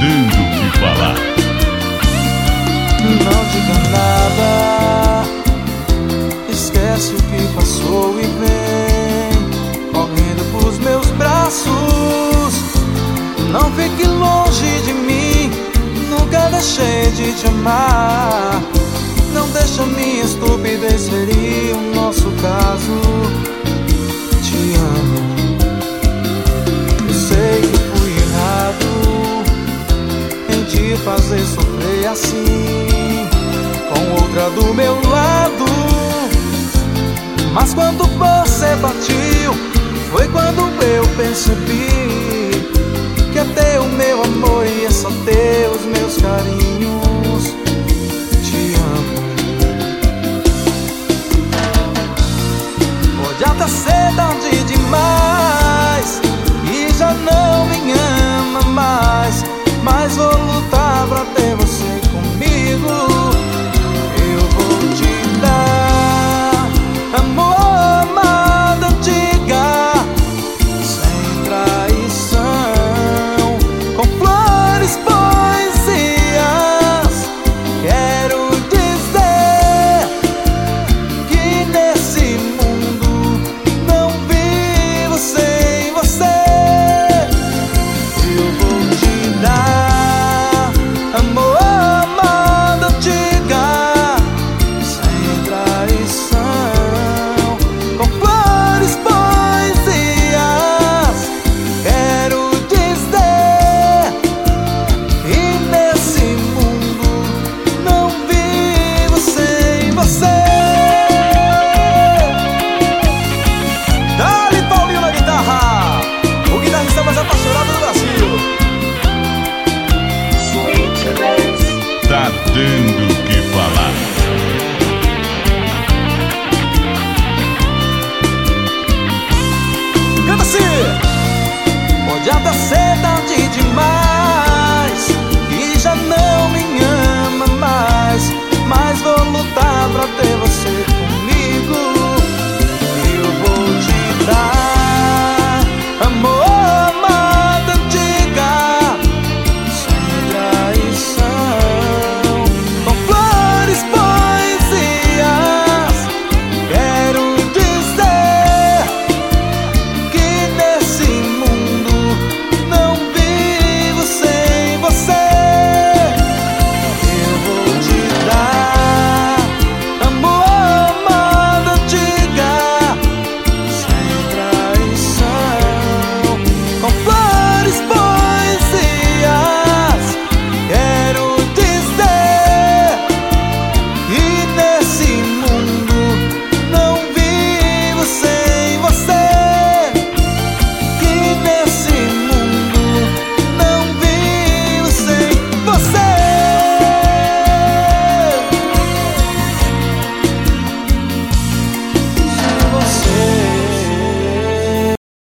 dando o que falar. Não diga nada, esquece o que passou e vem correndo pros meus braços. Não fique longe de mim, nunca deixei de te amar. Não deixa minha estupidez ferir o nosso caso. Te amo, eu sei que fui errado em te fazer sofrer assim, com outra do meu lado. Mas quando você partiu, foi quando eu percebi que é teu meu amor e é só teu os meus carinhos. Te amo. Pode até ser tarde demais e já não me ama mais, mas vou lutar pra ter você comigo. Eu vou te dar amor, amada antiga, sem traição, com flores, poesias. Quero dizer que nesse mundo não vivo sem você. Eu vou te dar amor, amada antiga, sem traição, com flores, poesias. Quero dizer que nesse mundo não vivo sem você. Dale, Paulinho na guitarra, o guitarrista mais apaixonado do Brasil. Tá dando o que falar. Canta assim. Pode até ser tarde demais